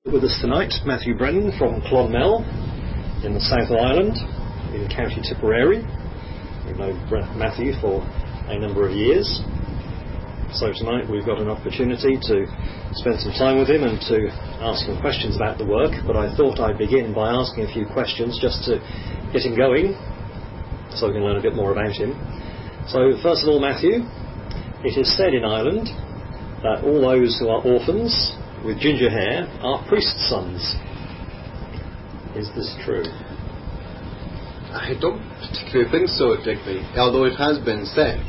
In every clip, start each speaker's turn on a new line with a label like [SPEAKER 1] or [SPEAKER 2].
[SPEAKER 1] With us tonight, Matthew Brennan from Clonmel in the South of Ireland in County Tipperary. We've known Matthew for a number of years, so tonight we've got an opportunity to spend some time with him and to ask some questions about the work. But I thought I'd begin by asking a few questions just to get him going so we can learn a bit more about him. So first of all, Matthew, it is said in Ireland that all those who are orphans with ginger hair are priests' sons. Is this true?
[SPEAKER 2] I don't particularly think so, Digby, although it has been said.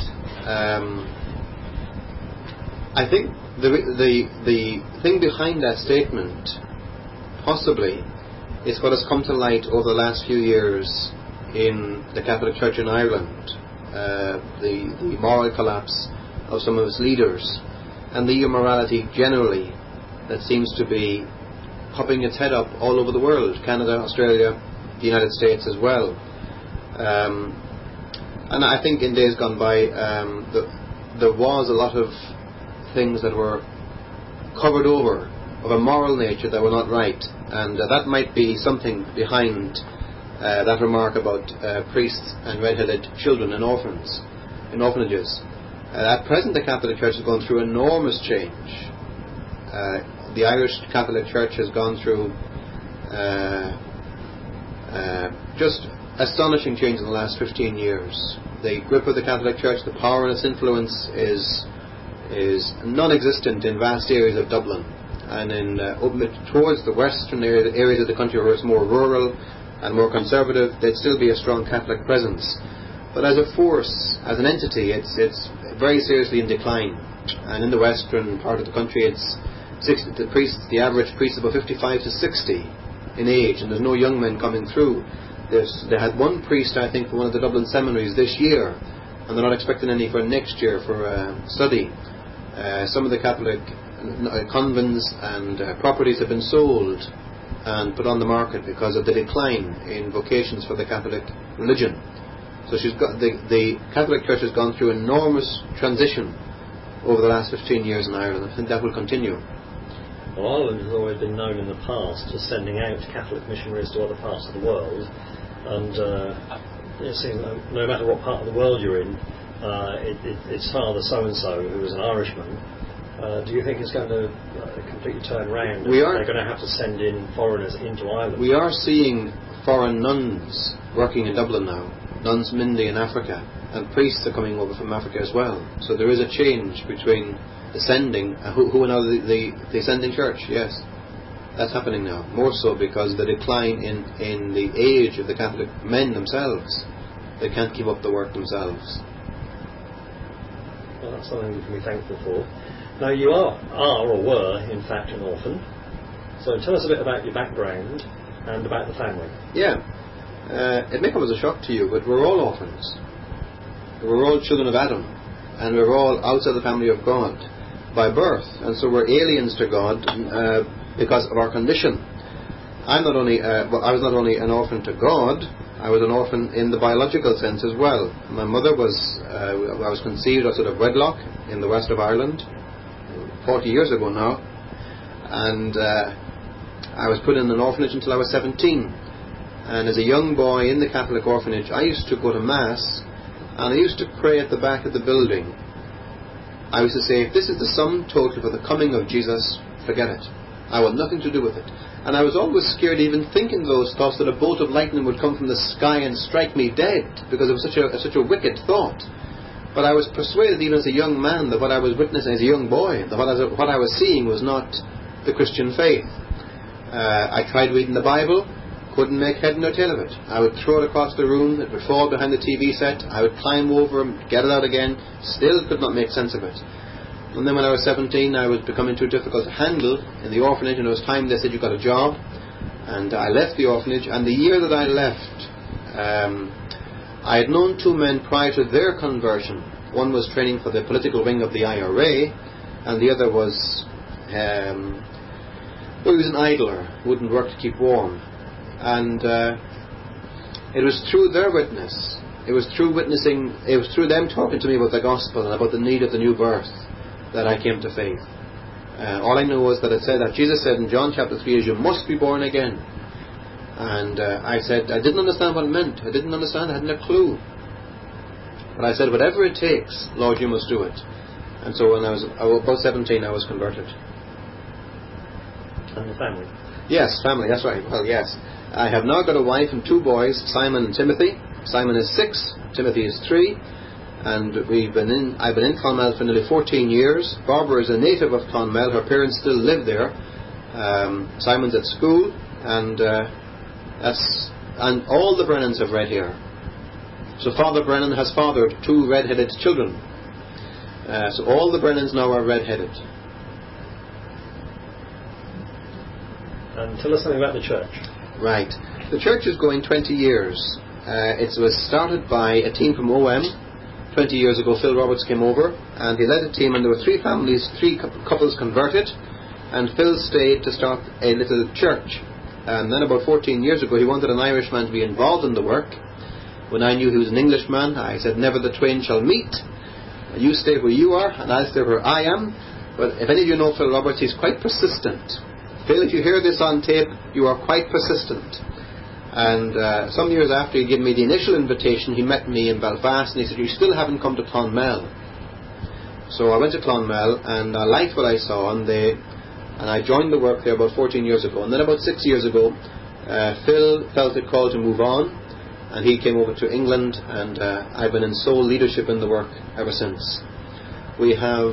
[SPEAKER 2] I think the thing behind that statement possibly is what has come to light over the last few years in the Catholic Church in Ireland, the moral collapse of some of its leaders and the immorality generally that seems to be popping its head up all over the world, Canada, Australia, the United States as well. And I think in days gone by there was a lot of things that were covered over of a moral nature that were not right, and that might be something behind that remark about priests and red-headed children and orphans in orphanages. At present the Catholic Church has gone through enormous change. The Irish Catholic Church has gone through just astonishing change in the last 15 years. The grip of the Catholic Church, the power and its influence is non-existent in vast areas of Dublin, and in towards the western areas of the country where it's more rural and more conservative, there'd still be a strong Catholic presence. But as a force, as an entity, it's very seriously in decline. And in the western part of the country, the average priest is about 55 to 60 in age, and there's no young men coming through. They had one priest, I think, for one of the Dublin seminaries this year, and they're not expecting any for next year for study. Some of the Catholic convents and properties have been sold and put on the market because of the decline in vocations for the Catholic religion. So the Catholic Church has gone through enormous transition over the last 15 years in Ireland. I think that will continue.
[SPEAKER 1] Well, Ireland has always been known in the past as sending out Catholic missionaries to other parts of the world, and it seems no matter what part of the world you're in, it's Father so-and-so who is an Irishman. Do you think it's going to completely turn around? They're going to have to send in foreigners into Ireland?
[SPEAKER 2] We are seeing foreign nuns working in Dublin now, nuns Mindy in Africa, and priests are coming over from Africa as well. So there is a change between the sending, who are now the sending church, yes. That's happening now, more so because of the decline in the age of the Catholic men themselves. They can't keep up the work themselves.
[SPEAKER 1] Well, that's something we can be thankful for. Now, you are or were, in fact, an orphan. So tell us a bit about your background and about the family.
[SPEAKER 2] Yeah. It may come as a shock to you, but we're all orphans. We're all children of Adam, and we're all outside the family of God by birth, and so we're aliens to God because of our condition. I was not only an orphan to God, I was an orphan in the biological sense as well. My mother I was conceived out of wedlock in the west of Ireland 40 years ago now, and I was put in an orphanage until I was 17. And as a young boy in the Catholic orphanage, I used to go to Mass, and I used to pray at the back of the building. I used to say, if this is the sum total for the coming of Jesus, forget it. I want nothing to do with it. And I was always scared even thinking those thoughts, that a bolt of lightning would come from the sky and strike me dead, because it was such a wicked thought. But I was persuaded even as a young man that what I was witnessing as a young boy, that what I was seeing was not the Christian faith. I tried reading the Bible, couldn't make head nor tail of it. I would throw it across the room, it would fall behind the TV set, I would climb over and get it out again, still could not make sense of it. And then when I was 17, I was becoming too difficult to handle in the orphanage, and it was time they said, you got a job. And I left the orphanage, and the year that I left, I had known two men prior to their conversion. One was training for the political wing of the IRA, and the other was he was an idler, wouldn't work to keep warm. And it was through their witness, it was through them talking to me about the gospel and about the need of the new birth that I came to faith. All I know is that it said that Jesus said in John chapter 3 is you must be born again. And I said I didn't understand what it meant. I didn't understand. I hadn't a clue. But I said, whatever it takes, Lord, you must do it. And so when I was about 17, I was converted.
[SPEAKER 1] And the family?
[SPEAKER 2] Yes, family, that's right. Well, yes. I have now got a wife and 2 boys, Simon and Timothy. Simon is 6, Timothy is 3. And I've been in Clonmel for nearly 14 years. Barbara is a native of Clonmel. Her parents still live there. Simon's at school. And all the Brennans have read here. So Father Brennan has fathered 2 red-headed children. So all the Brennans now are red-headed.
[SPEAKER 1] And tell us something about the church.
[SPEAKER 2] Right. The church is going 20 years. It was started by a team from OM. 20 years ago, Phil Roberts came over, and he led a team, and there were 3 families, 3 couples converted, and Phil stayed to start a little church. And then about 14 years ago, he wanted an Irishman to be involved in the work. When I knew he was an Englishman, I said, never the twain shall meet. You stay where you are, and I'll stay where I am. But if any of you know Phil Roberts, he's quite persistent. Phil, if you hear this on tape, you are quite persistent. And some years after he gave me the initial invitation, he met me in Belfast, and he said, you still haven't come to Clonmel. So I went to Clonmel, and I liked what I saw, and I joined the work there about 14 years ago. And then about 6 years ago, Phil felt a call to move on, and he came over to England, and I've been in sole leadership in the work ever since. We have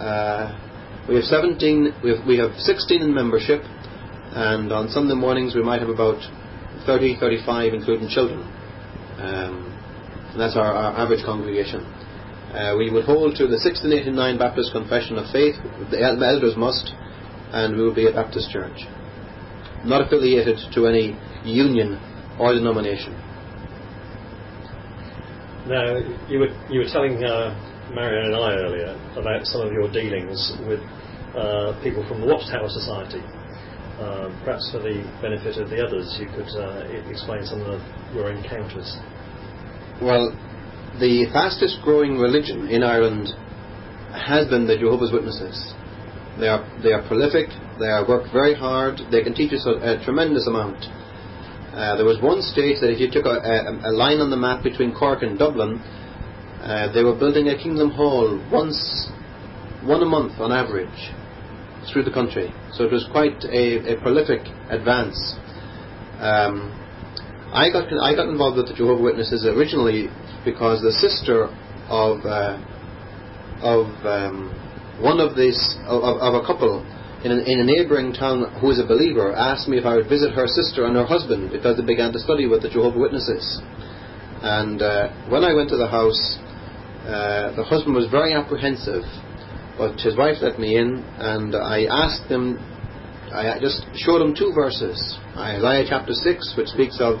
[SPEAKER 2] 16 in membership, and on Sunday mornings we might have about 30, 35, including children. And that's our average congregation. We would hold to the 1689 Baptist Confession of Faith. The elders must, and we will be a Baptist church, not affiliated to any union or denomination.
[SPEAKER 1] Now, you were telling Marion and I earlier about some of your dealings with people from the Watchtower Society. Perhaps for the benefit of the others, you could explain some of your encounters. Well,
[SPEAKER 2] the fastest growing religion in Ireland has been the Jehovah's Witnesses. They are prolific, they work very hard, they can teach us a tremendous amount. There was one stage that if you took a line on the map between Cork and Dublin, they were building a Kingdom Hall one a month on average through the country. So it was quite a prolific advance. I got involved with the Jehovah's Witnesses originally because the sister of a couple in a neighbouring town who is a believer asked me if I would visit her sister and her husband because they began to study with the Jehovah's Witnesses. And when I went to the house, the husband was very apprehensive, but his wife let me in, and I asked him, I just showed him 2 verses. Isaiah chapter 6, which speaks of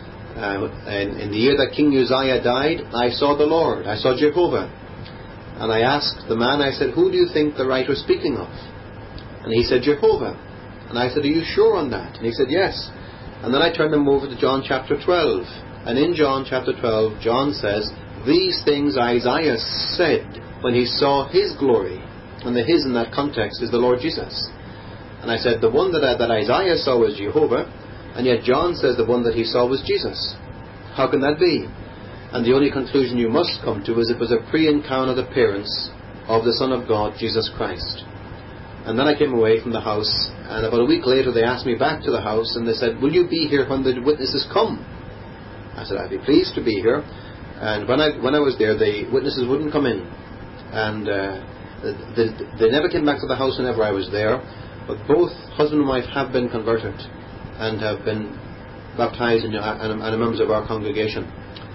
[SPEAKER 2] in the year that King Uzziah died, I saw the Lord, I saw Jehovah. And I asked the man, I said, who do you think the writer is speaking of? And he said, Jehovah. And I said, are you sure on that? And he said, yes. And then I turned him over to John chapter 12. And in John chapter 12, John says, these things Isaiah said when he saw his glory. And the his in that context is the Lord Jesus. And I said, the one that Isaiah saw was Jehovah, and yet John says the one that he saw was Jesus. How can that be? And the only conclusion you must come to is it was a pre-incarnate appearance of the Son of God, Jesus Christ. And then I came away from the house, and about a week later they asked me back to the house, and they said, will you be here when the witnesses come? I said, I'd be pleased to be here. And when I was there, the witnesses wouldn't come in. And they never came back to the house whenever I was there. But both husband and wife have been converted and have been baptized and are members of our congregation.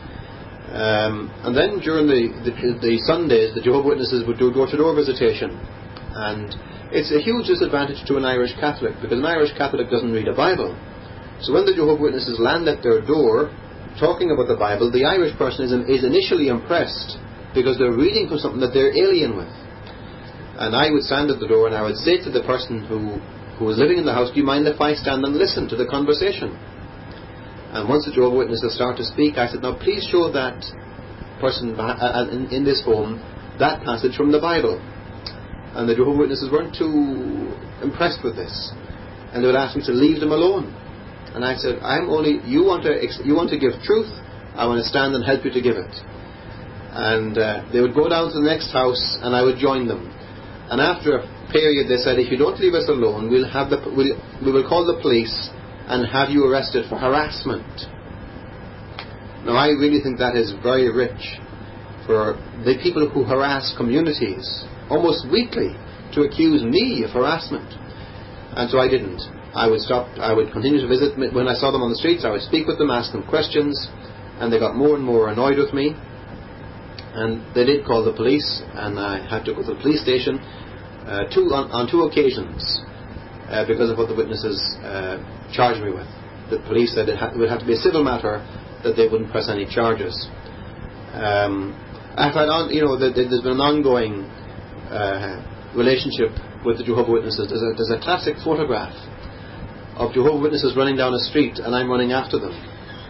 [SPEAKER 2] And then during the Sundays, the Jehovah's Witnesses would do door-to-door visitation. And it's a huge disadvantage to an Irish Catholic, because an Irish Catholic doesn't read a Bible. So when the Jehovah's Witnesses land at their door talking about the Bible, the Irish person is initially impressed because they're reading from something that they're alien with. And I would stand at the door and I would say to the person who was living in the house, do you mind if I stand and listen to the conversation? And once the Jehovah's Witnesses start to speak, I said, now please show that person in this home that passage from the Bible. And the Jehovah's Witnesses weren't too impressed with this. And they would ask me to leave them alone. And I said, you want to give truth, I want to stand and help you to give it. And they would go down to the next house and I would join them. And after a period they said, if you don't leave us alone, we will call the police and have you arrested for harassment. Now I really think that is very rich for the people who harass communities almost weekly to accuse me of harassment. And so I didn't. I would continue to visit. When I saw them on the streets, I would speak with them, ask them questions, and they got more and more annoyed with me. And they did call the police, and I had to go to the police station on two occasions because of what the witnesses charged me with. The police said it would have to be a civil matter, that they wouldn't press any charges. There's been an ongoing relationship with the Jehovah's Witnesses. There's a classic photograph of Jehovah's Witnesses running down a street and I'm running after them.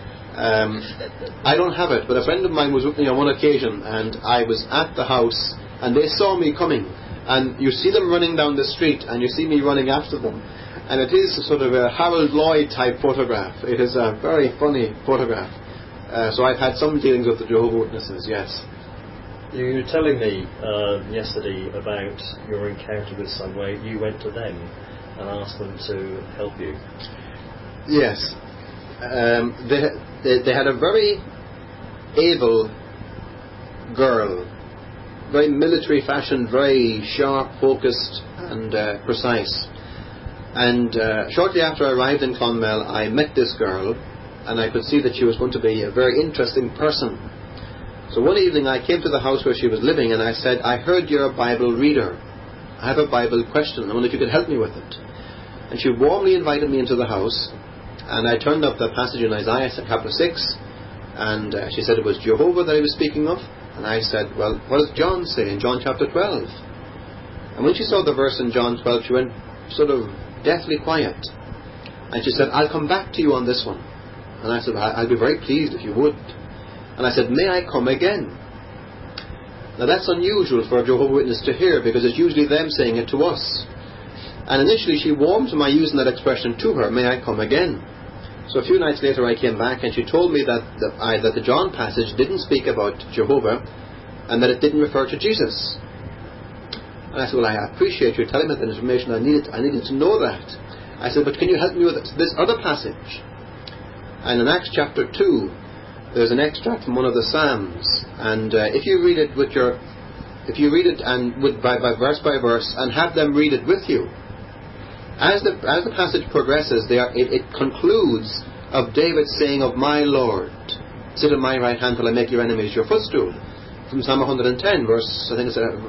[SPEAKER 2] I don't have it, but a friend of mine was with me on one occasion and I was at the house and they saw me coming, and you see them running down the street and you see me running after them, and it is sort of a Harold Lloyd type photograph. It is a very funny photograph. So I've had some dealings with the Jehovah's Witnesses, yes.
[SPEAKER 1] You were telling me yesterday about your encounter with someone where you went to them and asked them to help you.
[SPEAKER 2] Yes. They had a very able girl, very military fashioned, very sharp, focused and precise. And shortly after I arrived in Clonmel, I met this girl and I could see that she was going to be a very interesting person. So one evening I came to the house where she was living and I said, I heard you're a Bible reader. I have a Bible question. I wonder if you could help me with it. And she warmly invited me into the house, and I turned up the passage in Isaiah chapter 6, and she said it was Jehovah that he was speaking of. And I said, well, what does John say in John chapter 12? And when she saw the verse in John 12, she went sort of deathly quiet. And she said, I'll come back to you on this one. And I said, well, I'll be very pleased if you would. And I said, may I come again? Now that's unusual for a Jehovah's Witness to hear, because it's usually them saying it to us. And initially she warmed to my using that expression to her, may I come again? So a few nights later I came back and she told me that the John passage didn't speak about Jehovah and that it didn't refer to Jesus. And I said, well, I appreciate you telling me that information. I needed to know that. I said, but can you help me with this other passage? And in Acts chapter 2 there's an extract from one of the Psalms, and if you read it by verse and have them read it with you, as the passage progresses, it concludes of David saying of my Lord, sit at my right hand till I make your enemies your footstool, from Psalm 110, verse 4.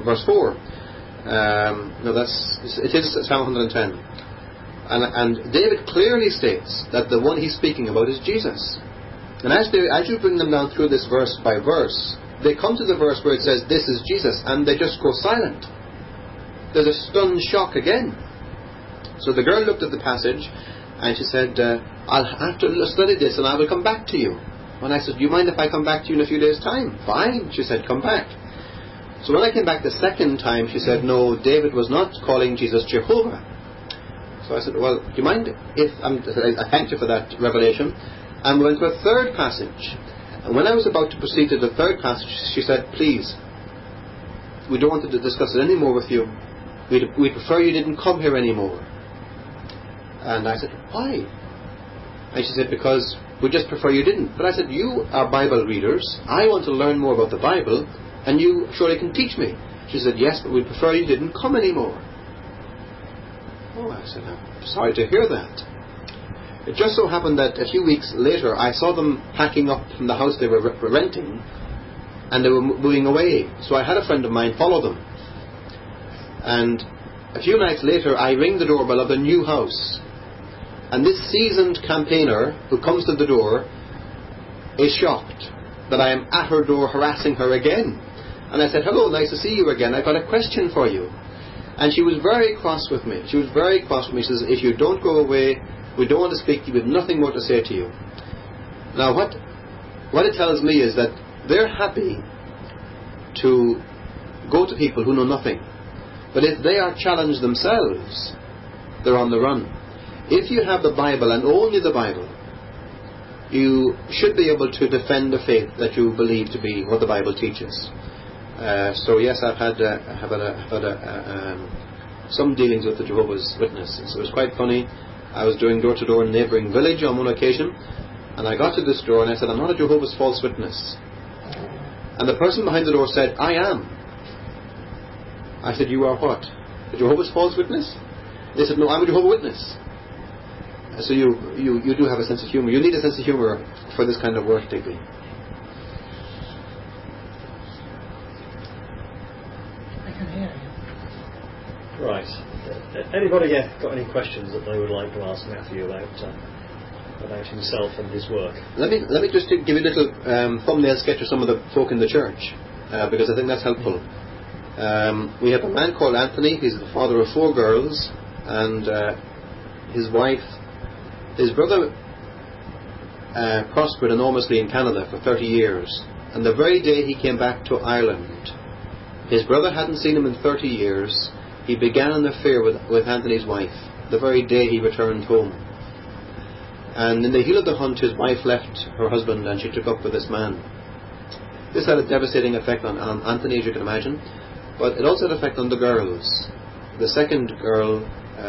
[SPEAKER 2] It is Psalm 110, and David clearly states that the one he's speaking about is Jesus. And as you bring them down through this verse by verse, they come to the verse where it says, this is Jesus, and they just go silent. There's a stunned shock again. So the girl looked at the passage, and she said, I'll have to study this, and I will come back to you. And I said, do you mind if I come back to you in a few days' time? Fine, she said, come back. So when I came back the second time, she said, no, David was not calling Jesus Jehovah. So I said, well, do you mind if... I thanked you for that revelation. And we went to a third passage. And when I was about to proceed to the third passage, she said, please, we don't want to discuss it anymore with you. We'd prefer you didn't come here anymore. And I said, why? And she said, because we just prefer you didn't. But I said, you are Bible readers. I want to learn more about the Bible, and you surely can teach me. She said, yes, but we prefer you didn't come anymore. Oh, I said, I'm sorry to hear that. It just so happened that a few weeks later I saw them packing up from the house they were renting, and they were moving away. So I had a friend of mine follow them. And a few nights later I ring the doorbell of the new house. And this seasoned campaigner who comes to the door is shocked that I am at her door harassing her again. And I said, hello, nice to see you again. I've got a question for you. And she was very cross with me. She says, if you don't go away, we don't want to speak to you. We have nothing more to say to you. Now what it tells me is that they're happy to go to people who know nothing. But if they are challenged themselves, they're on the run. If you have the Bible and only the Bible, you should be able to defend the faith that you believe to be what the Bible teaches. So yes, I've had some dealings with the Jehovah's Witnesses. It was quite funny. I was doing door-to-door in a neighbouring village on one occasion, and I got to this door and I said, "I'm not a Jehovah's false witness." And the person behind the door said, "I am." I said, "You are what? A Jehovah's false witness?" They said, "No, I'm a Jehovah's Witness." So you do have a sense of humour. You need a sense of humour for this kind of work, Digby.
[SPEAKER 3] I can hear you.
[SPEAKER 1] Right. Anybody got any questions that they would like to ask Matthew about himself and his work? Let
[SPEAKER 2] me just give you a little thumbnail sketch of some of the folk in the church, because I think that's helpful. We have a man called Anthony. He's the father of 4 girls, and his wife. His brother prospered enormously in Canada for 30 years, and the very day he came back to Ireland, his brother hadn't seen him in 30 years. He began an affair with Anthony's wife the very day he returned home. And in the heel of the hunt, his wife left her husband and she took up with this man. This had a devastating effect on Anthony, as you can imagine, but it also had an effect on the girls. The second girl,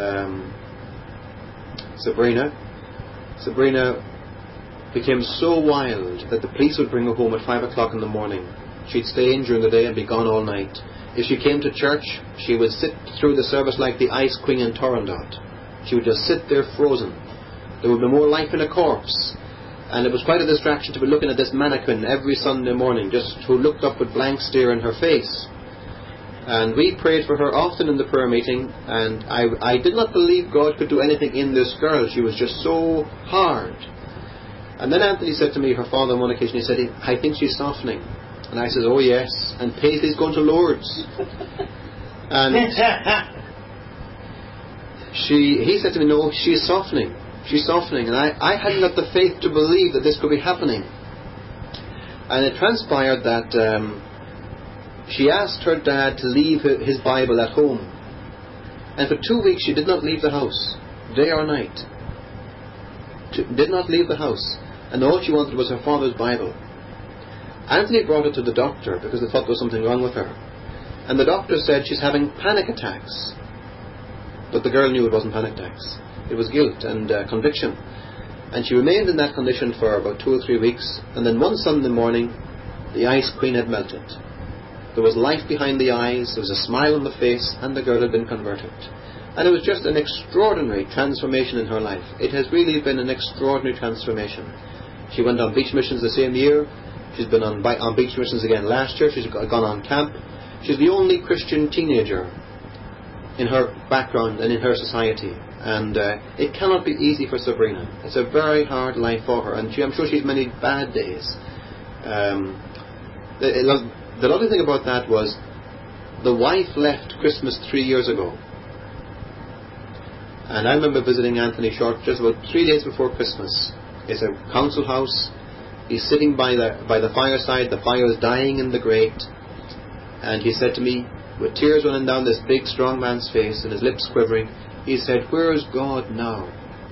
[SPEAKER 2] Sabrina became so wild that the police would bring her home at 5 o'clock in the morning. She'd stay in during the day and be gone all night. If she came to church, she would sit through the service like the ice queen in Torrandot. She would just sit there frozen. There would be more life in a corpse. And it was quite a distraction to be looking at this mannequin every Sunday morning, just who looked up with blank stare in her face. And we prayed for her often in the prayer meeting, and I did not believe God could do anything in this girl. She was just so hard. And then Anthony said to me, her father on one occasion, he said, "I think she's softening." And I said, "Oh yes, and Paisley's going to Lourdes." And he said to me, "No, she's softening. She's softening." And I hadn't got the faith to believe that this could be happening. And it transpired that she asked her dad to leave his Bible at home. And for 2 weeks she did not leave the house, day or night. Did not leave the house. And all she wanted was her father's Bible. Anthony brought her to the doctor because they thought there was something wrong with her. And the doctor said she's having panic attacks. But the girl knew it wasn't panic attacks. It was guilt and conviction. And she remained in that condition for about 2 or 3 weeks. And then one Sunday morning, the ice queen had melted. There was life behind the eyes, there was a smile on the face, and the girl had been converted. And it was just an extraordinary transformation in her life. It has really been an extraordinary transformation. She went on beach missions the same year. She's been on beach missions again last year. She's gone on camp. She's the only Christian teenager in her background and in her society. And it cannot be easy for Sabrina. It's a very hard life for her. And I'm sure she's many bad days. The lovely thing about that was the wife left Christmas 3 years ago. And I remember visiting Anthony Short just about 3 days before Christmas. It's a council house. He's sitting by the fireside. The fire is dying in the grate. And he said to me, with tears running down this big, strong man's face and his lips quivering, he said, "Where is God now?"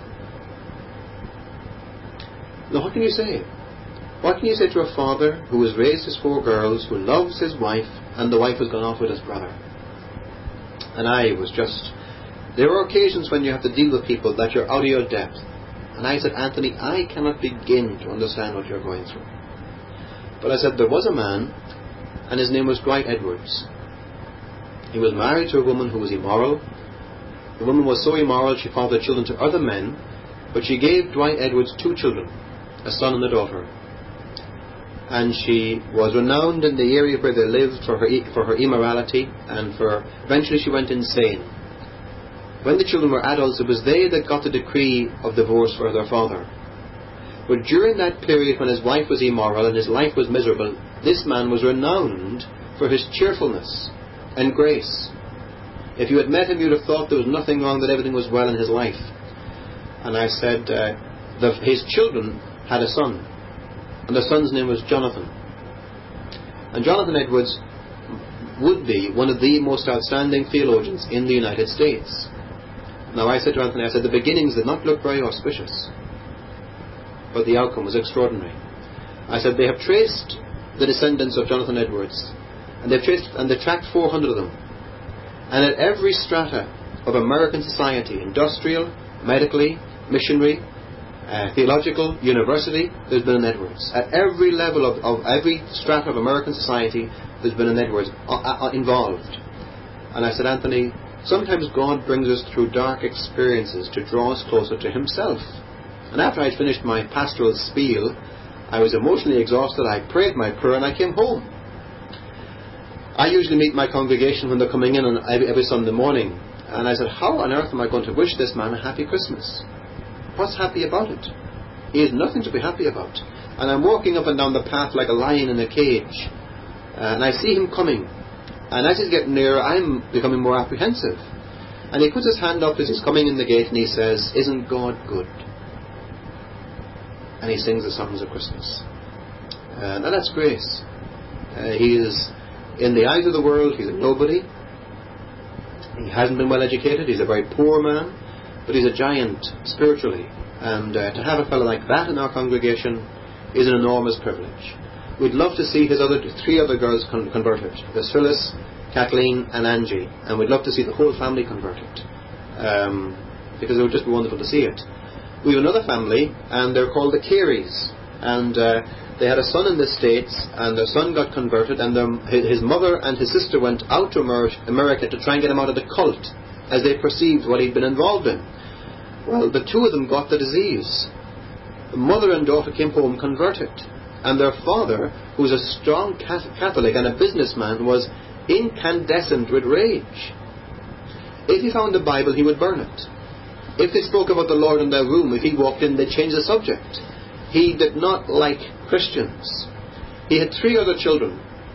[SPEAKER 2] Now, what can you say? What can you say to a father who has raised his 4 girls, who loves his wife, and the wife has gone off with his brother? And I was just... There are occasions when you have to deal with people that you're out of your depth. And I said, "Anthony, I cannot begin to understand what you're going through." But I said, there was a man, and his name was Dwight Edwards. He was married to a woman who was immoral. The woman was so immoral she fathered children to other men, but she gave Dwight Edwards 2 children, a son and a daughter. And she was renowned in the area where they lived for her immorality, and eventually she went insane. When the children were adults, it was they that got the decree of divorce for their father. But during that period when his wife was immoral and his life was miserable, this man was renowned for his cheerfulness and grace. If you had met him, you'd have thought there was nothing wrong, that everything was well in his life. And I said, his children had a son, and the son's name was Jonathan. And Jonathan Edwards, would be one of the most outstanding theologians in the United States. Now I said to Anthony, I said, the beginnings did not look very auspicious, but the outcome was extraordinary. I said, they have traced the descendants of Jonathan Edwards, and they've tracked 400 of them. And at every strata of American society, industrial, medically, missionary, theological, university, there's been an Edwards. At every level of every strata of American society, there's been an Edwards involved. And I said, Anthony, sometimes God brings us through dark experiences to draw us closer to Himself. And after I'd finished my pastoral spiel, I was emotionally exhausted. I prayed my prayer and I came home. I usually meet my congregation when they're coming in on every Sunday morning. And I said, how on earth am I going to wish this man a happy Christmas? What's happy about it? He has nothing to be happy about. And I'm walking up and down the path like a lion in a cage. And I see him coming. And as he's getting nearer, I'm becoming more apprehensive. And he puts his hand up as he's coming in the gate and he says, isn't God good? And he sings the songs of Christmas. And that's grace. He is, in the eyes of the world, he's a nobody. He hasn't been well educated. He's a very poor man. But he's a giant spiritually. And to have a fellow like that in our congregation is an enormous privilege. We'd love to see his three other girls converted. There's Phyllis, Kathleen and Angie. And we'd love to see the whole family converted. Because it would just be wonderful to see it. We have another family, and they're called the Careys. And they had a son in the States, and their son got converted, and his mother and his sister went out to America to try and get him out of the cult, as they perceived what he'd been involved in. Well, the two of them got the disease. The mother and daughter came home converted. And their father, who was a strong Catholic and a businessman, was incandescent with rage. If he found the Bible, he would burn it. If they spoke about the Lord in their room, if he walked in, they'd change the subject. He did not like Christians. He had 3 other children.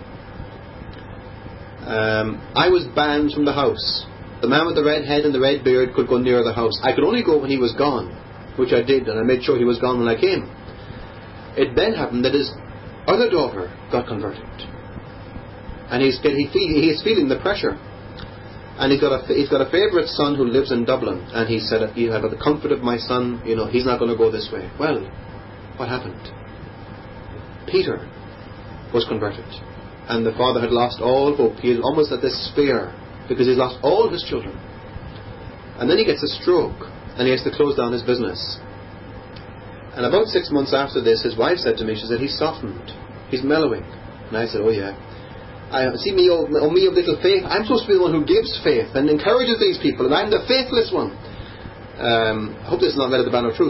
[SPEAKER 2] I was banned from the house. The man with the red head and the red beard could go near the house. I could only go when he was gone, which I did, and I made sure he was gone when I came. It then happened that his other daughter got converted, and he is feeling the pressure. And he's got a favourite son who lives in Dublin, and he said, "You have the comfort of my son. You know, he's not going to go this way." Well, what happened? Peter was converted, and the father had lost all hope. He was almost at despair because he's lost all his children. And then he gets a stroke, and he has to close down his business. And about 6 months after this, his wife said to me, she said, "He's softened. He's mellowing." And I said, "Oh yeah. I see me of little faith. I'm supposed to be the one who gives faith and encourages these people, and I'm the faithless one." I hope this is not led at the banner of truth.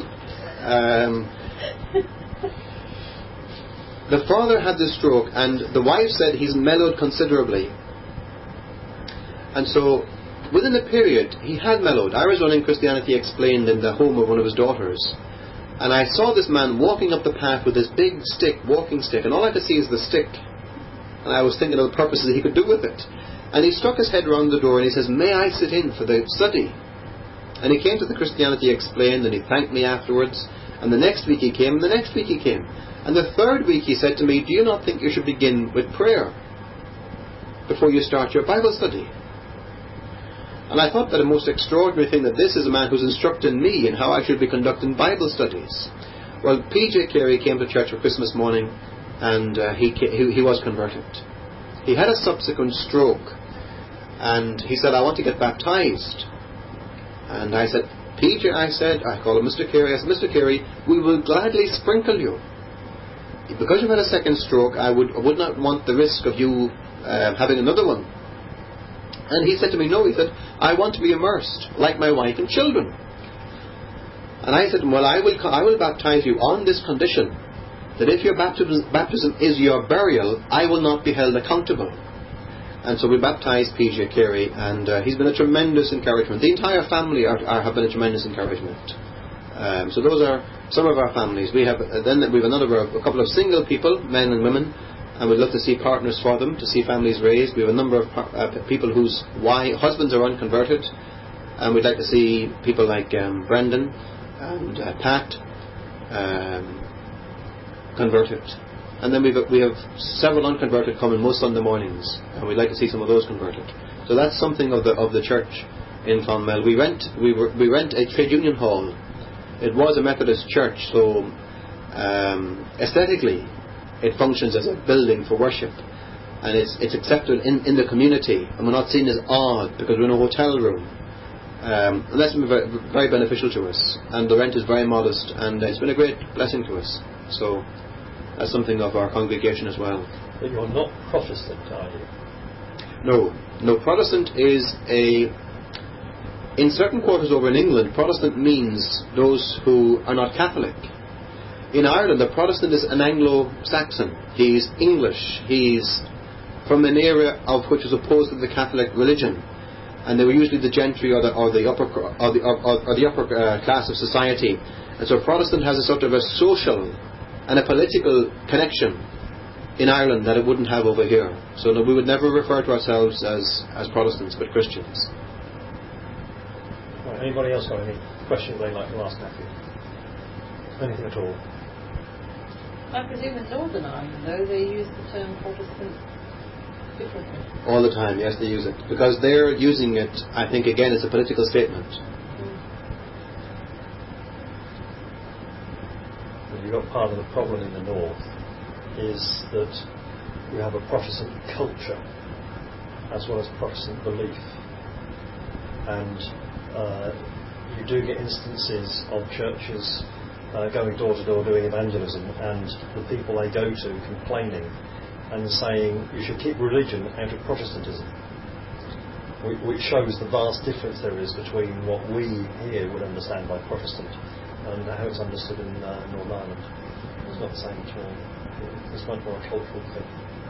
[SPEAKER 2] The father had this stroke, and the wife said he's mellowed considerably. And so, within a period, he had mellowed. I was running Christianity Explained in the home of one of his daughters, and I saw this man walking up the path with this big walking stick, and all I could see is the stick. And I was thinking of the purposes he could do with it. And he stuck his head round the door and he says, "May I sit in for the study?" And he came to the Christianity Explained, and he thanked me afterwards. And the next week he came, and the next week he came. And the third week he said to me, "Do you not think you should begin with prayer before you start your Bible study?" And I thought that a most extraordinary thing, that this is a man who's instructing me in how I should be conducting Bible studies. Well, P.J. Carey came to church for Christmas morning, and he was converted. He had a subsequent stroke, and he said, "I want to get baptized." And I said, "PJ," I call him Mr. Carey, I said, "Mr. Carey, we will gladly sprinkle you. Because you've had a second stroke, I would not want the risk of you having another one." And he said to me, "No," he said, "I want to be immersed like my wife and children." And I said to him, "Well, I will baptize you on this condition, that if your baptism is your burial, I will not be held accountable." And so we baptized P.J. Carey, and he's been a tremendous encouragement. The entire family have been a tremendous encouragement. So those are some of our families. We have a couple of single people, men and women, and we'd love to see partners for them, to see families raised. We have a number of people whose husbands are unconverted, and we'd like to see people like Brendan and Pat converted. And then we have several unconverted coming most Sunday mornings, and we'd like to see some of those converted. So that's something of the church in Clonmel. We rent a trade union hall. It was a Methodist church, so aesthetically it functions as a building for worship, and it's accepted in the community, and we're not seen as odd because we're in a hotel room. And that's been very, very beneficial to us, and the rent is very modest, and it's been a great blessing to us. So that's something of our congregation as well.
[SPEAKER 1] But you're not Protestant, are you?
[SPEAKER 2] No. Protestant is in certain quarters over in England, Protestant means those who are not Catholic. In Ireland, a Protestant is an Anglo-Saxon. He's English. He's from an area of which is opposed to the Catholic religion, and they were usually the gentry or the upper class of society. And so Protestant has a sort of a social and a political connection in Ireland that it wouldn't have over here. So no, we would never refer to ourselves as Protestants, but Christians.
[SPEAKER 1] Right, anybody else got any questions they'd like to ask Matthew? Anything at all?
[SPEAKER 4] I presume in Northern Ireland, though, they use the term Protestant differently.
[SPEAKER 2] All the time, yes, they use it. Because they're using it, I think, again, as a political statement.
[SPEAKER 1] You've got part of the problem in the north is that you have a Protestant culture as well as Protestant belief, and you do get instances of churches going door to door doing evangelism, and the people they go to complaining and saying you should keep religion out of Protestantism, which shows the vast difference there is between what we here would understand by Protestant and how it's understood in Northern Ireland. It's not the same at all. It's much more a cultural thing.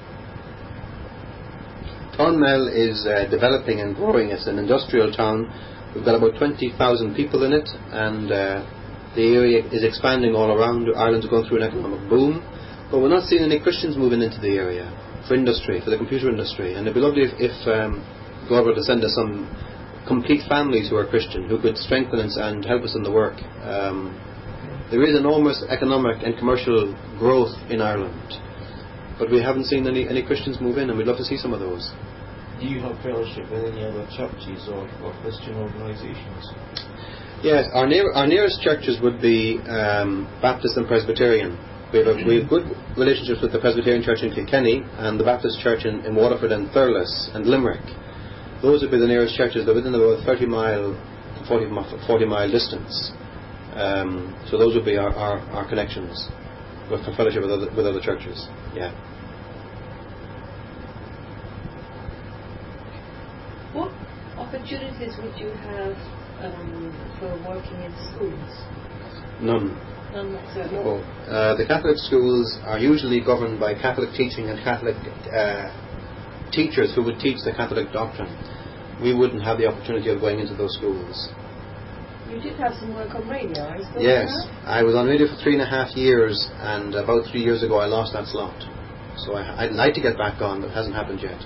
[SPEAKER 2] Clonmel is developing and growing. It's an industrial town. We've got about 20,000 people in it, and the area is expanding all around. Ireland's going through an economic boom, but we're not seeing any Christians moving into the area for industry, for the computer industry. And it'd be lovely if God were to send us some complete families who are Christian, who could strengthen us and help us in the work. There is enormous economic and commercial growth in Ireland, but we haven't seen any Christians move in, and we'd love to see some of those.
[SPEAKER 5] Do you have fellowship with any other churches or Christian organisations?
[SPEAKER 2] Yes, our nearest churches would be Baptist and Presbyterian. We have good relationships with the Presbyterian Church in Kilkenny and the Baptist Church in Waterford and Thurles and Limerick. Those would be the nearest churches. They're within about a 40 mile distance. So those would be our connections with fellowship with other churches. Yeah.
[SPEAKER 4] What opportunities would you have for working in schools?
[SPEAKER 2] None.
[SPEAKER 4] None whatsoever.
[SPEAKER 2] The Catholic schools are usually governed by Catholic teaching and Catholic teachers who would teach the Catholic doctrine. We wouldn't have the opportunity of going into those schools.
[SPEAKER 4] You did have some work on radio, I suppose.
[SPEAKER 2] Yes, I was on radio for 3.5 years, and about 3 years ago I lost that slot. So I'd like to get back on, but it hasn't happened yet.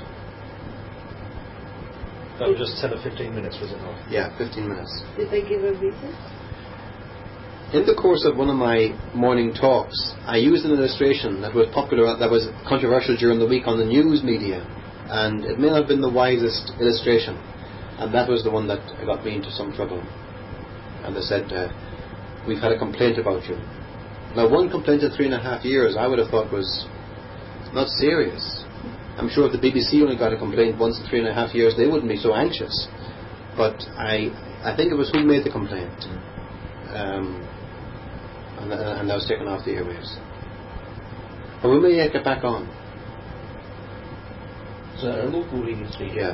[SPEAKER 1] That was just 10 or 15 minutes, was it not?
[SPEAKER 2] Yeah, 15 minutes.
[SPEAKER 4] Did they give a reason?
[SPEAKER 2] In the course of one of my morning talks, I used an illustration that was popular, that was controversial during the week on the news media, and it may not have been the wisest illustration, and that was the one that got me into some trouble. And they said, we've had a complaint about you. Now, one complaint in 3.5 years I would have thought was not serious. I'm sure if the BBC only got a complaint once in 3.5 years, they wouldn't be so anxious. But I think it was who made the complaint. And that was taken off the airwaves. But we may yet get back on.
[SPEAKER 5] So a local radio station?
[SPEAKER 2] Yeah.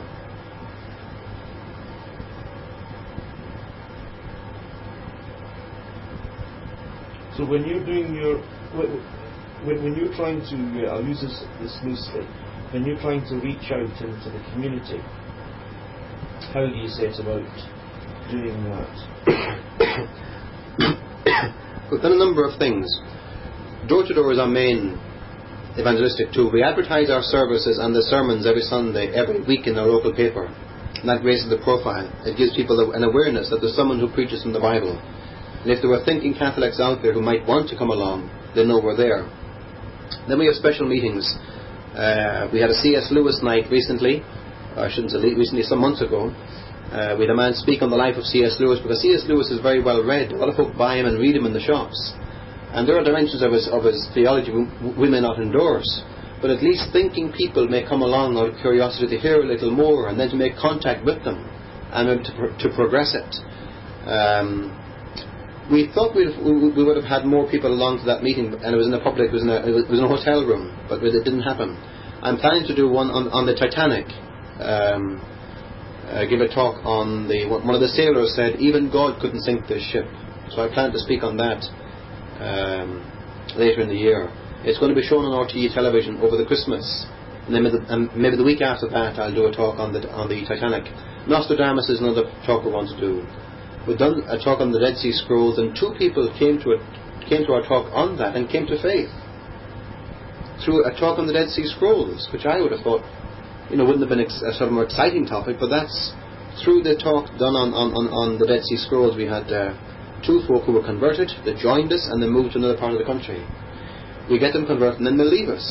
[SPEAKER 5] So when you're doing your, when you're trying to, I'll use this loosely, when you're trying to reach out into the community, how do you set about doing that?
[SPEAKER 2] We've done a number of things. Door to door is our main evangelistic tool. We advertise our services and the sermons every Sunday, every week in our local paper. And that raises the profile. It gives people an awareness that there's someone who preaches from the Bible. And if there were thinking Catholics out there who might want to come along, they know we're there. Then we have special meetings. We had a C.S. Lewis night recently. I shouldn't say recently, some months ago. We had a man speak on the life of C.S. Lewis, because C.S. Lewis is very well read. A lot of folk buy him and read him in the shops. And there are dimensions of his theology we may not endorse. But at least thinking people may come along out of curiosity to hear a little more, and then to make contact with them and to progress it. We thought we would have had more people along to that meeting, and it was in a public, it was in a hotel room, but it didn't happen. I'm planning to do one on the Titanic. Give a talk on one of the sailors said even God couldn't sink this ship. So I plan to speak on that later in the year. It's going to be shown on RTE television over the Christmas, and then maybe the week after that I'll do a talk on the Titanic. Nostradamus is another talk we want to do. We've done a talk on the Dead Sea Scrolls, and 2 people came to our talk on that and came to faith through a talk on the Dead Sea Scrolls, which I would have thought, wouldn't have been a sort of more exciting topic, but that's through the talk done on the Dead Sea Scrolls. We had 2 folk who were converted, they joined us, and they moved to another part of the country. We get them converted, and then they leave us.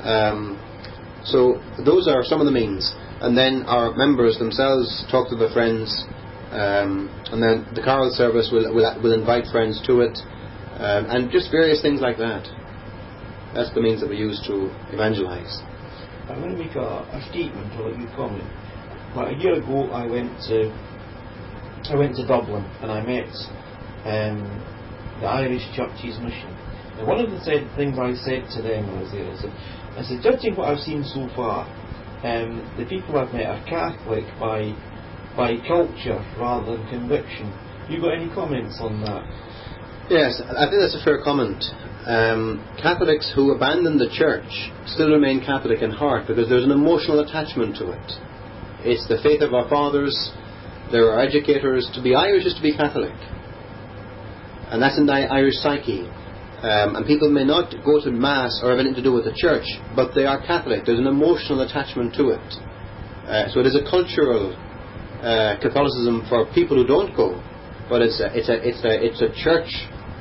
[SPEAKER 2] So those are some of the means. And then our members themselves talk to their friends, and then the choral service will invite friends to it, and just various things like that. That's the means that we use to evangelize.
[SPEAKER 5] I'm going to make a statement or let you comment. About a year ago I went to Dublin, and I met the Irish Church's mission. And one of the things I said to them when I was there, I said, judging what I've seen so far, the people I've met are Catholic by culture rather than conviction. You got any comments on that?
[SPEAKER 2] Yes, I think that's a fair comment. Catholics who abandon the church still remain Catholic in heart, because there's an emotional attachment to it. It's the faith of our fathers. There are educators. To be Irish is to be Catholic, and that's in the Irish psyche. And people may not go to Mass or have anything to do with the church, but they are Catholic. There's an emotional attachment to it. So it is a cultural Catholicism for people who don't go, but it's a church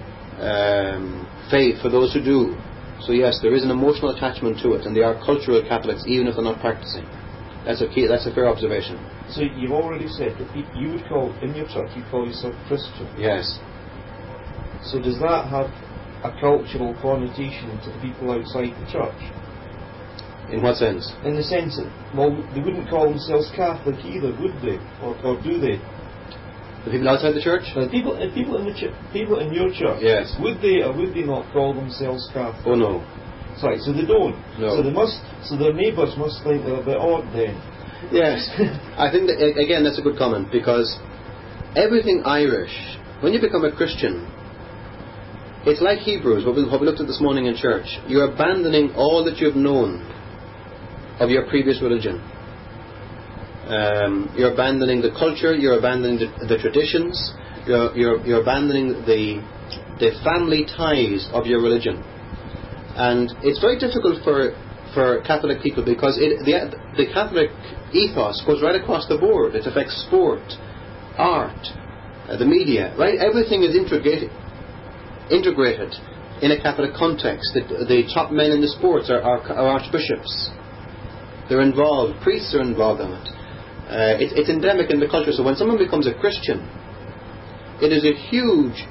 [SPEAKER 2] faith for those who do. So yes, there is an emotional attachment to it, and they are cultural Catholics even if they're not practicing. That's a fair observation.
[SPEAKER 5] So you've already said that you would call, in your church, you call yourself Christian.
[SPEAKER 2] Yes.
[SPEAKER 5] So does that have a cultural connotation to the people outside the church?
[SPEAKER 2] In what sense?
[SPEAKER 5] In the sense that, well, they wouldn't call themselves Catholic either, would they? Or do they?
[SPEAKER 2] The people outside the church?
[SPEAKER 5] People in your church.
[SPEAKER 2] Yes.
[SPEAKER 5] Would they or would they not call themselves Catholic?
[SPEAKER 2] Oh no.
[SPEAKER 5] Sorry, so they don't.
[SPEAKER 2] No.
[SPEAKER 5] So their neighbours must think they're a bit odd then.
[SPEAKER 2] Yes. I think that, again, that's a good comment, because everything Irish, when you become a Christian, it's like Hebrews, what we looked at this morning in church. You're abandoning all that you've known of your previous religion. You're abandoning the culture. You're abandoning the traditions. You're abandoning the family ties of your religion. And it's very difficult for Catholic people, because the Catholic ethos goes right across the board. It affects sport, art, the media. Right, everything is integrated in a Catholic context. The top men in the sports are archbishops. They're involved. Priests are involved in it. It's endemic in the culture. So when someone becomes a Christian, it is a huge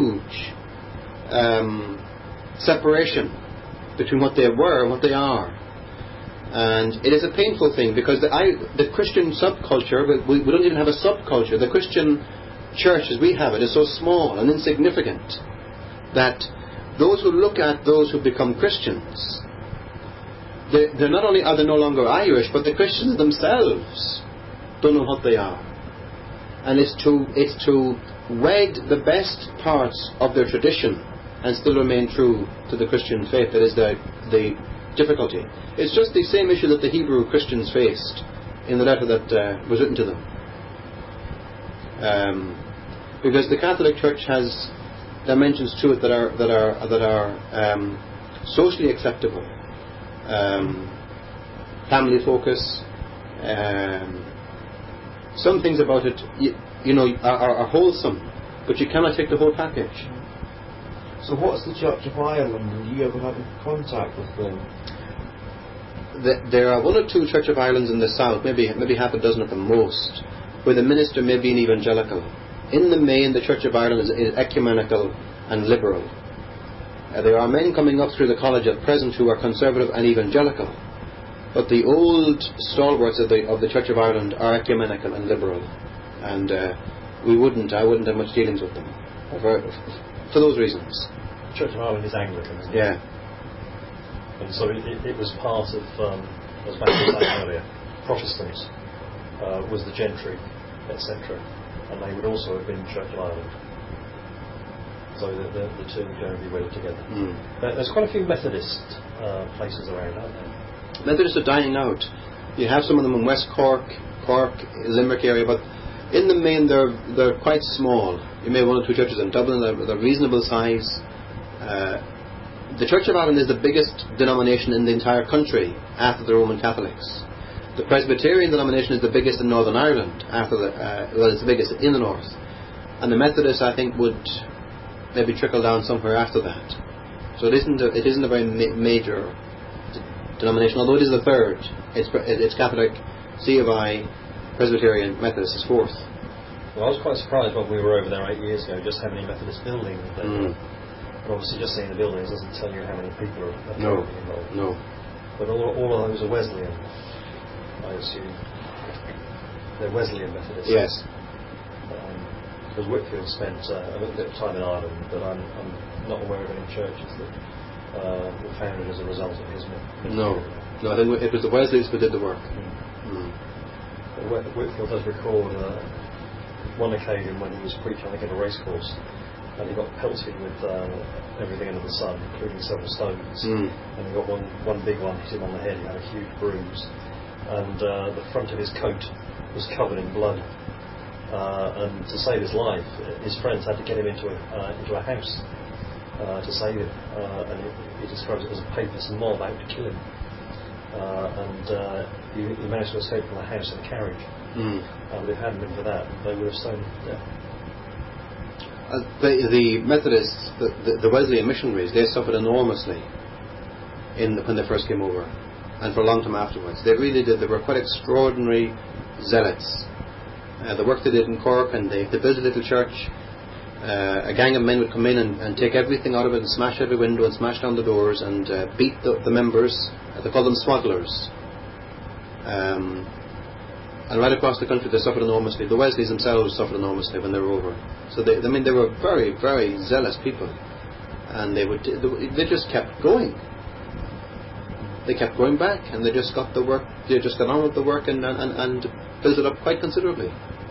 [SPEAKER 2] separation between what they were and what they are. And it is a painful thing, because the Christian subculture, we don't even have a subculture. The Christian church as we have it is so small and insignificant that those who look at those who become Christians, they're not only are they no longer Irish, but the Christians themselves don't know what they are. And it's to wed the best parts of their tradition and still remain true to the Christian faith that is the difficulty. It's just the same issue that the Hebrew Christians faced in the letter that was written to them. Because the Catholic Church has dimensions to it that are socially acceptable, family focus. Some things about it, are wholesome, but you cannot take the whole package.
[SPEAKER 5] So what's the Church of Ireland, and do you ever have contact with them?
[SPEAKER 2] There are one or two Church of Irelands in the south, maybe half a dozen at the most, where the minister may be an evangelical. In the main, the Church of Ireland is ecumenical and liberal. There are men coming up through the college at present who are conservative and evangelical, but the old stalwarts of the Church of Ireland are ecumenical and liberal, and I wouldn't have much dealings with them for those reasons.
[SPEAKER 1] The Church of Ireland is Anglican, isn't it?
[SPEAKER 2] Yeah.
[SPEAKER 1] And so it was part of, as Matt was saying earlier, Protestant was the gentry, etc., and they would also have been Church of Ireland. So the two would generally be wedded together. There's quite a few Methodist places around, aren't there?
[SPEAKER 2] Methodists are dying out. You have some of them in West Cork, Limerick area, but in the main they're quite small. You may have one or two churches in Dublin, they're reasonable size. The Church of Ireland is the biggest denomination in the entire country after the Roman Catholics. The Presbyterian denomination is the biggest in Northern Ireland after it's the biggest in the north. And the Methodists, I think, would maybe trickle down somewhere after that. So it isn't a very major denomination, although it is the third. It's Catholic, C of I, Presbyterian, Methodist is fourth.
[SPEAKER 1] Well, I was quite surprised when we were over there 8 years ago, just how many Methodist buildings there were. But obviously just seeing the buildings doesn't tell you how many people are involved.
[SPEAKER 2] No.
[SPEAKER 1] But all of those are Wesleyan, I assume. They're Wesleyan Methodists.
[SPEAKER 2] Yes.
[SPEAKER 1] Because Whitfield spent a little bit of time in Ireland, but I'm not aware of any churches that were founded as a result of his ministry.
[SPEAKER 2] No, I think it was the Wesleys who did the work.
[SPEAKER 1] Whitfield does record one occasion when he was preaching, I think, at a racecourse, and he got pelted with everything under the sun, including several stones. And he got one big one hit him on the head. He had a huge bruise, and the front of his coat was covered in blood. And to save his life, his friends had to get him into a house to save him. And he describes it as a papist mob out to kill him. He managed to escape from the house in a carriage. But if it hadn't been for that, they would have stoned him to death.
[SPEAKER 2] The Methodists, the Wesleyan missionaries, they suffered enormously when they first came over, and for a long time afterwards. They really did. They were quite extraordinary zealots. The work they did in Cork, and they built a little church. A gang of men would come in and take everything out of it and smash every window and smash down the doors and beat the members. They called them smugglers. And right across the country they suffered enormously. The Wesleys themselves suffered enormously when they were over. So they were very, very zealous people, and they just kept going. They kept going back, and they just got the work. They just got on with the work and built it up quite considerably.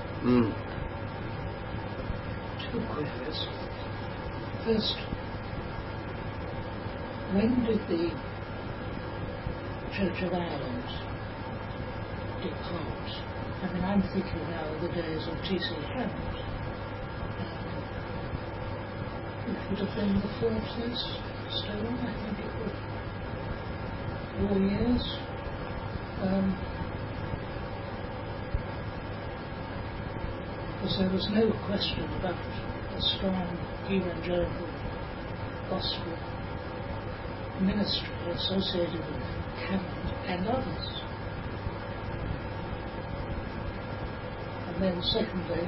[SPEAKER 3] Two queries. First, when did the Church of Ireland depart? I mean, I'm thinking now of the days of T.C. Hammond. It would have been the 40s still, I think it would. 4 years. Because there was no question about a strong evangelical gospel ministry associated with Hammond and others. And then secondly,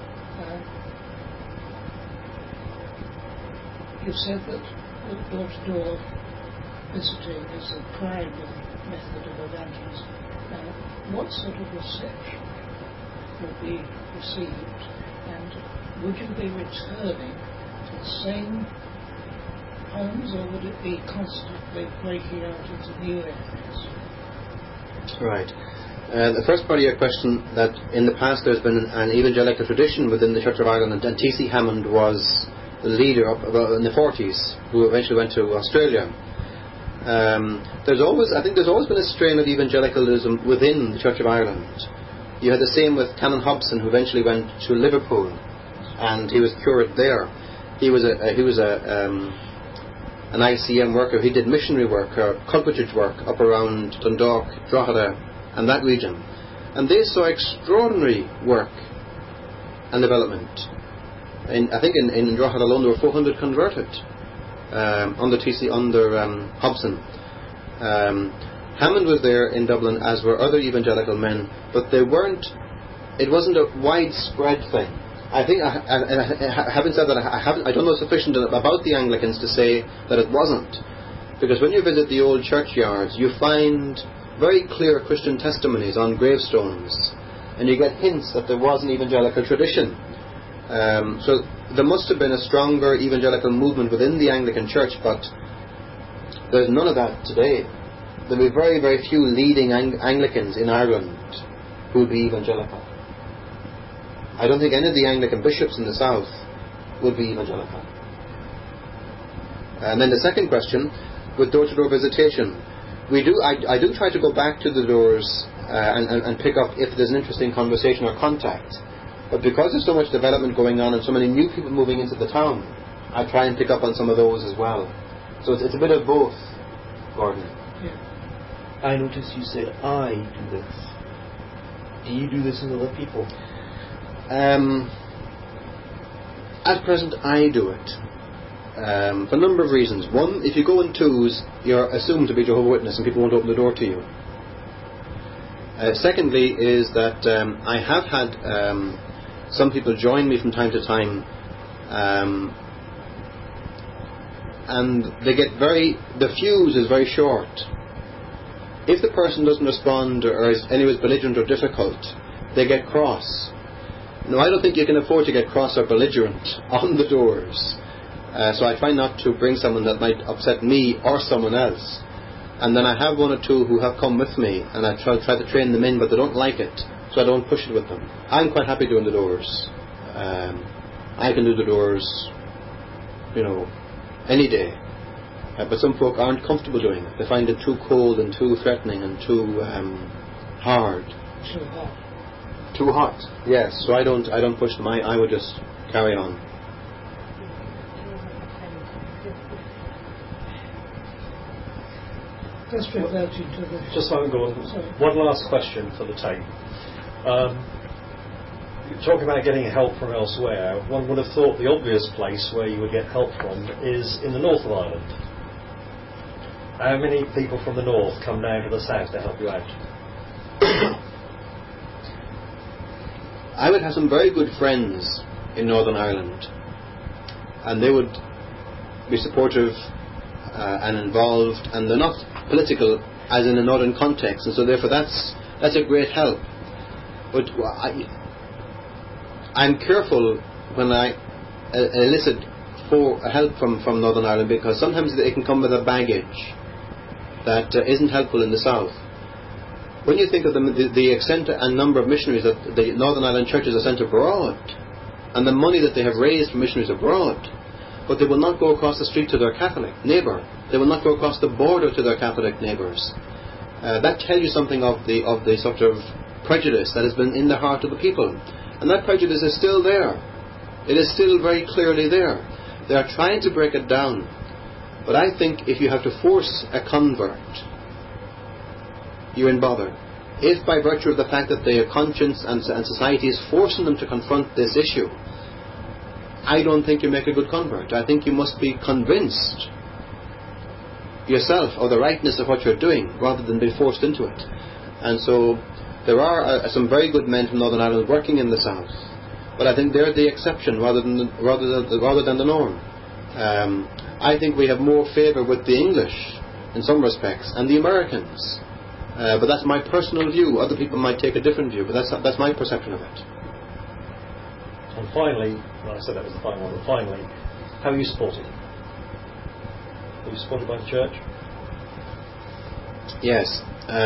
[SPEAKER 3] you said that door-to-door visiting is a primary method of evangelism. Now, what sort of reception would be received, and would you be returning to the same homes, or would it be constantly breaking out into new areas?
[SPEAKER 2] Right. The first part of your question, that in the past there's been an evangelical tradition within the Church of Ireland, and T.C. Hammond was the leader in the 40s, who eventually went to Australia. I think there's always been a strain of evangelicalism within the Church of Ireland. You had the same with Canon Hobson, who eventually went to Liverpool, and he was cured there. He was an ICM worker. He did missionary work, culpritage work up around Dundalk, Drogheda, and that region, and they saw extraordinary work and development. I think in Drogheda alone there were 400 converted under Hobson. Hammond was there in Dublin, as were other evangelical men, but they weren't. It wasn't a widespread thing. I think, having said that, I don't know sufficient about the Anglicans to say that it wasn't, because when you visit the old churchyards, you find very clear Christian testimonies on gravestones, and you get hints that there was an evangelical tradition. So there must have been a stronger evangelical movement within the Anglican Church, but there's none of that today. There will be very, very few leading Anglicans in Ireland who would be evangelical. I don't think any of the Anglican bishops in the south would be evangelical. And then the second question, with door-to-door visitation, I do try to go back to the doors and pick up if there's an interesting conversation or contact. But because there's so much development going on and so many new people moving into the town, I try and pick up on some of those as well. So it's a bit of both, Gordon.
[SPEAKER 3] Yeah.
[SPEAKER 5] I notice you said, I do this. Do you do this with other people?
[SPEAKER 2] At present, I do it. For a number of reasons. One, if you go in twos, you're assumed to be Jehovah's Witness and people won't open the door to you. Secondly is that I have had some people join me from time to time, and they get the fuse is very short. If the person doesn't respond or is anyways belligerent or difficult, they get cross. No, I don't think you can afford to get cross or belligerent on the doors. So I try not to bring someone that might upset me or someone else. And then I have one or two who have come with me, and I try to train them in, but they don't like it, so I don't push it with them. I'm quite happy doing the doors. I can do the doors, any day. But some folk aren't comfortable doing it. They find it too cold and too threatening and too hard.
[SPEAKER 3] Too hot.
[SPEAKER 2] Too hot, yes. So I don't push them. I would just carry on.
[SPEAKER 3] Let's put that into the...
[SPEAKER 1] Just a moment, Gordon.
[SPEAKER 3] Sorry.
[SPEAKER 1] One last question for the tape. You're talking about getting help from elsewhere. One would have thought the obvious place where you would get help from is in the north of Ireland. How many people from the north come down to the south to help you out?
[SPEAKER 2] I would have some very good friends in Northern Ireland, and they would be supportive and involved, and they're not political as in a northern context, and so therefore that's a great help. But I'm careful when I elicit for help from Northern Ireland, because sometimes they can come with a baggage that isn't helpful in the south. When you think of the extent and number of missionaries that the Northern Ireland churches are sent abroad, and the money that they have raised for missionaries abroad, but they will not go across the street to their Catholic neighbour. They will not go across the border to their Catholic neighbours. That tells you something of the sort of prejudice that has been in the heart of the people. And that prejudice is still there. It is still very clearly there. They are trying to break it down. But I think if you have to force a convert, you're in bother. If by virtue of the fact that their conscience and society is forcing them to confront this issue, I don't think you make a good convert. I think you must be convinced yourself of the rightness of what you're doing rather than be forced into it. And so there are some very good men from Northern Ireland working in the south, but I think they're the exception rather than the norm. I think we have more favour with the English in some respects and the Americans, but that's my personal view. Other people might take a different view, but that's my perception of it.
[SPEAKER 1] And finally, well, I said that was the final one, but finally, how are you supported? Are you supported by the church?
[SPEAKER 2] Yes.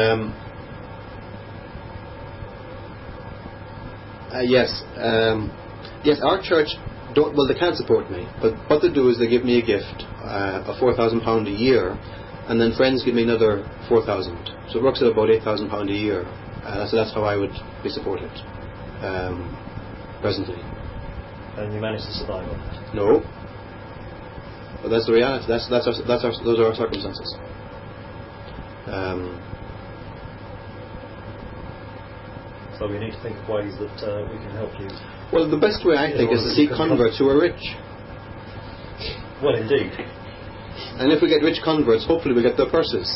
[SPEAKER 2] Yes, our church they can't support me, but what they do is they give me a gift of £4,000 a year, and then friends give me another 4,000. So it works out about £8,000 a year. So that's how I would be supported presently.
[SPEAKER 1] And you manage to survive on that?
[SPEAKER 2] No, but that's the reality. Those are our circumstances.
[SPEAKER 1] So we need to think of ways that we can help you.
[SPEAKER 2] Well, the best way I think is to see converts who are rich.
[SPEAKER 1] Well, indeed.
[SPEAKER 2] And if we get rich converts, hopefully we get their purses.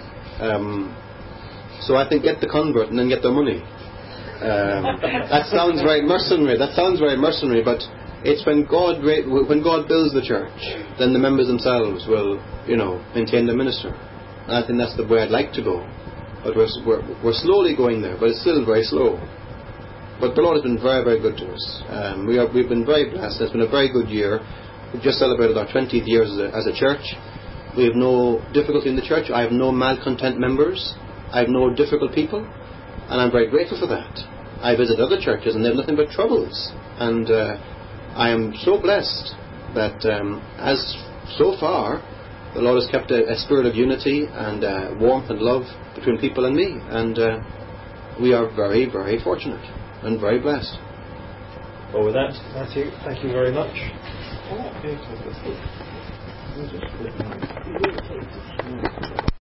[SPEAKER 2] So I think get the convert and then get their money. That sounds very mercenary. But it's when God builds the church, then the members themselves will, maintain the minister. And I think that's the way I'd like to go. But we're slowly going there, but it's still very slow. But the Lord has been very, very good to us. We've been very blessed. It's been a very good year. We've just celebrated our 20th year as a church. We have no difficulty in the church. I have no malcontent members. I have no difficult people. And I'm very grateful for that. I visit other churches and they have nothing but troubles. And I am so blessed that as so far the Lord has kept a spirit of unity and warmth and love between people and me. And we are very, very fortunate and very blessed.
[SPEAKER 1] Well, with that, Matthew, thank you very much.
[SPEAKER 5] Okay.